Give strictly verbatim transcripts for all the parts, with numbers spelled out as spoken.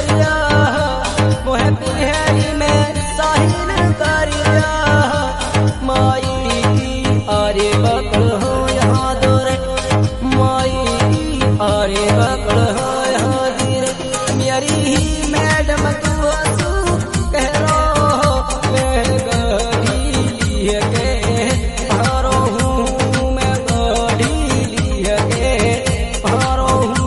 करिया मोहे पिहरी में साहिल करिया माई अरे बकड़ हो यहाँ दूर माई अरे बकड़ हो यहाँ दूर मेरी ही मैडम तू हंसू कह रो मैं गढ़ी लिए के हारो हूँ मैं गढ़ी लिए के हारो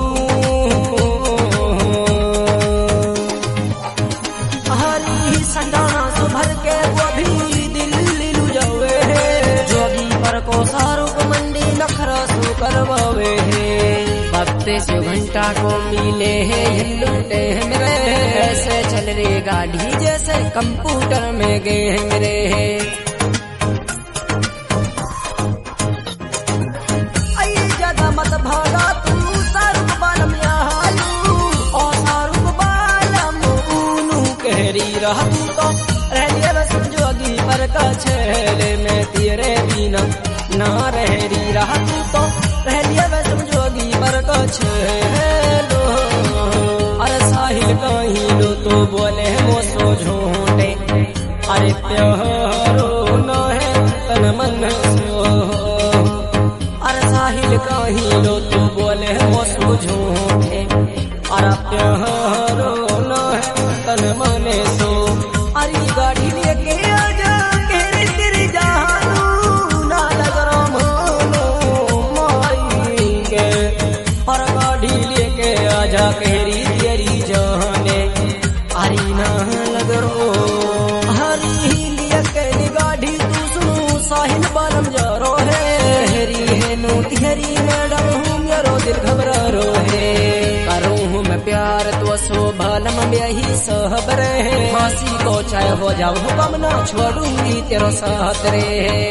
हरी संडाना सुभर के वो भी दिल्ली लू जावे जोगी पर को सारू को मंडी नखरा सु करवावे हफ्ते से घंटा को मिले है लूटे मेरे ऐसे चल रे गाड़ी जैसे कंप्यूटर में गए मेरे आई ज्यादा मत भागा तू सारू बालम यालू और सारू बालम ऊनू कहरी रह तू तो रह बस जोगी पर का छेले में तेरे बिना ना रहरी रह तू तो रह बस जोगी पर का छेलो अरे साहिल कहीं लो तो बोले मोसो झूठे अरे प्यारो न है तन मन सो अरे साहिल कहीं लो तो बोले मोसो झूठे अरे प्यारो न है तन मन सो अरे गाड़ी लेके आजा केरे तेरे जहानू ना लग रमो माई के और गाड़ी लेके आजा केरी तेरी जाने अरे ना लग रो हरी लेके गाड़ी तू सुनू साहिल बालम जा रो है हरी है नू तेरी मैडम हूँ मेरो दिल घबरा रो है करूँ हूँ मैं प्यार तो सो बालम यही सब रहे फांसी को चाहे हो जाओ हुक्म ना छोड़ूंगी तेरा साथ रे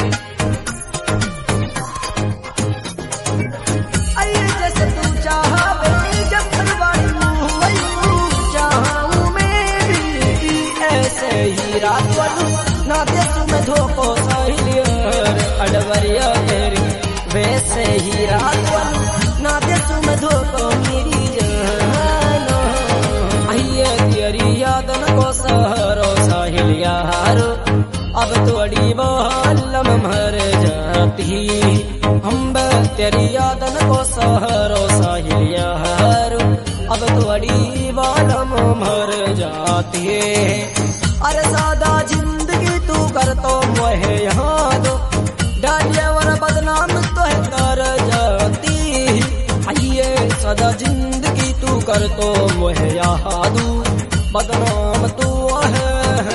आइए जैसे तू चाहे जब परिवार चाहूँ मैं भी ऐसे ही रात वालू ना दे तुम्हें धोखो साहिलियर अडवरिया तेरी वैसे ही रात वालू ना दे तुम्हें धोखो मेरी जान आइए तेरी यादन को सहरो साहिल यार अब थोड़ी बालम मर जाती हम तेरी यादन को सहरो साहिल यार अब थोड़ी बालम मर जाती अरे सादा जिंदगी तू कर तो मोहे यहाँ दो डालिया वर बदनाम तो है कर जाती आइए सदा जिंदगी तू कर तो मोहे यहाँ दू बदनाम तू है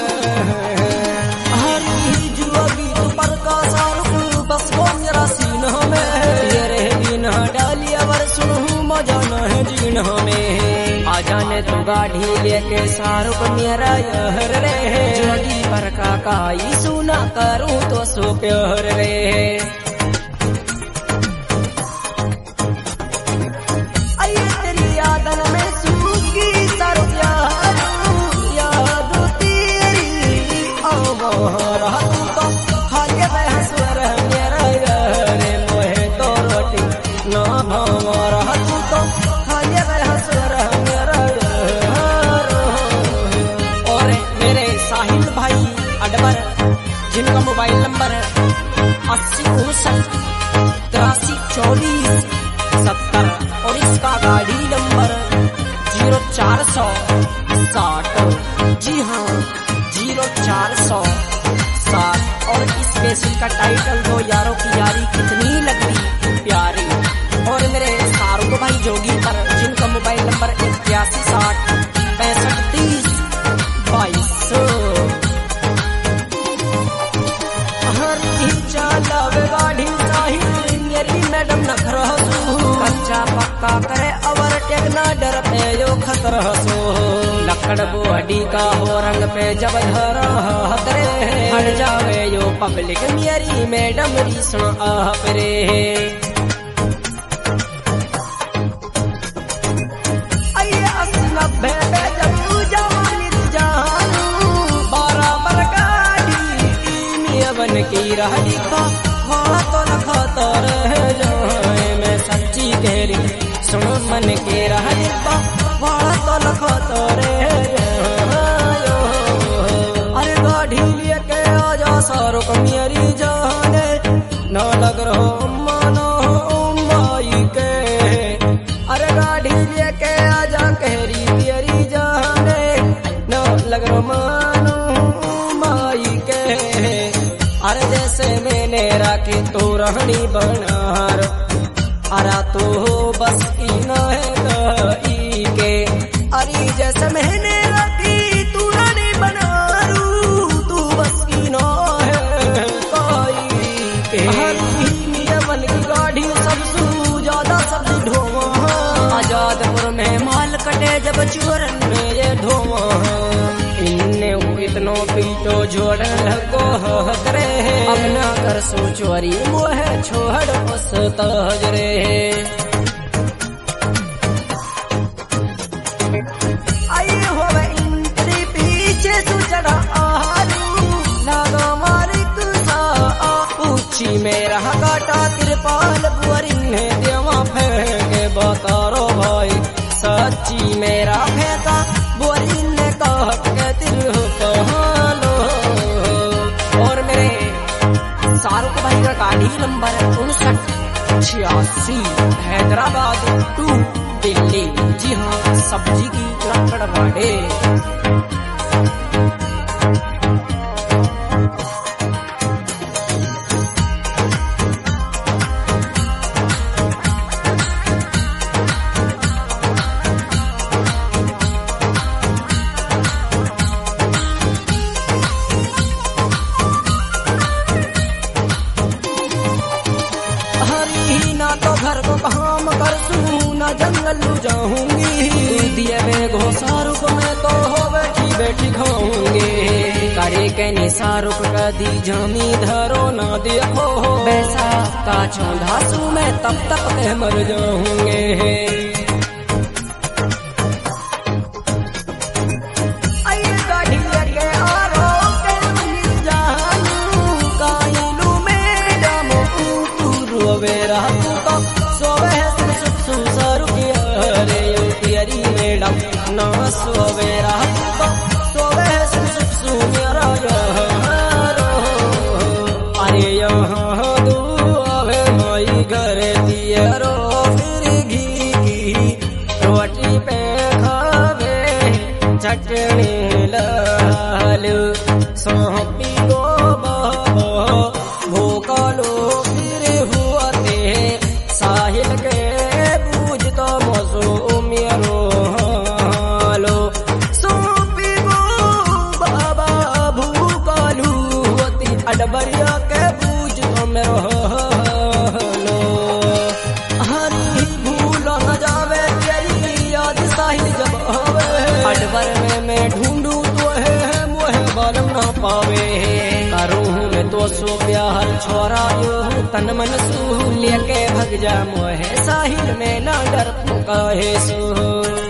हरी जुआगी तू पर का सारू बस वो मेरा सीना में तेरे बिना डालिया वर सुनू मजा न है जीना में आ जाने तू गाड़ी लेके सारू को मेरा यहर रे जोगी पर का काई सुना करूँ तो सो प्यार रे आइए तेरी यादन में सूखी सारू प्यार याद तेरी आवारा तू तो खाके बहसुर मेरा यार मोहे तो रोटी ना भावारा तू तो खाके बहसुर मेरा यार और मेरे साहिल भाई अडबर जिनका मोबाइल नंबर अस्सी उनसठ तिरासी चौबीस सत्तर और इसका गाड़ी नंबर जीरो चार सौ साठ जी हाँ जीरो चार सौ साठ और इस पेशल का टाइटल दो यारों की यारी कितनी लगती प्यारी और मेरे सारू भाई जोगी पर जिनका मोबाइल नंबर इक्यासी साठ पैंसठ तीस बाईस गाड़ी साहिल मेरी मैडम नखरा कच्चा पक्का करे अवर टेकना डर पे जो खतरा सो लकड़ बोडी का हो रंग पे जब धरा हतरे हट जावे यो पब्लिक मेरी मैडम री सुन आप रे आइए अस्सी नब्बे पे जब जवानी जानू बराबर गाड़ी बन की रही तो लखता रह जाए मैं सच्ची तेरी सुन मन के रह तो लखता ने राखे तो रहनी बनार अरा तो बस इन है के अरे जैसे मैंने रखी तू रानी बनारू तू बस इन है के बन की गाड़ी सबसे ज्यादा सब्जी ढोवा आजादपुर में माल कटे जब चोरन में ये ढोवा इन्ने इतनो पीटो जोड़ को हतरे अपना कर सो चोरी मोह छोड़ उस तहजरे आई होवे इंद्री पीछे तू चढ़ा आलू नागा मारिक सा पूछी मेरा काटा तिरपाल बुअरी ने देवा फेंके बतारो भाई सच्ची मेरा फेंका बुअरी ने काट के तिर कहालो और मेरे शाहरुख भाई का गाड़ी नंबर उनसठ छियासी हैदराबाद टू दिल्ली। जी हाँ सब्जी की लकड़ बाड़े तो घर को काम कर सू ना जंगल जाऊंगी दिए में घोसारू को मैं तो हो बैठी बैठी खाऊंगी करे के निसारुक का दी जामी धरो ना देखो वैसा का चौंधासू मैं तब तक के मर जाऊंगे ना सोवेरा तो सोवे सुख सुमेरा अरे यहाँ दू आवे माई घर दिए रो फिर घी की रोटी पे खावे चटनी लाल सौंपी गो बाबा भूखा लो फिर हुआ ते साहिल के बूझ तो मौसू मेरो अडबरिया के बूझ तो मेरो लो हरी भूल न जावे तेरी याद साहिल जब आवे अडबर में मैं ढूंढूं तो है मोह बालम ना पावे करूं मैं तो सो प्यार छोरा यो तन मन सू लेके भग जा मोह साहिल में ना डर काहे सो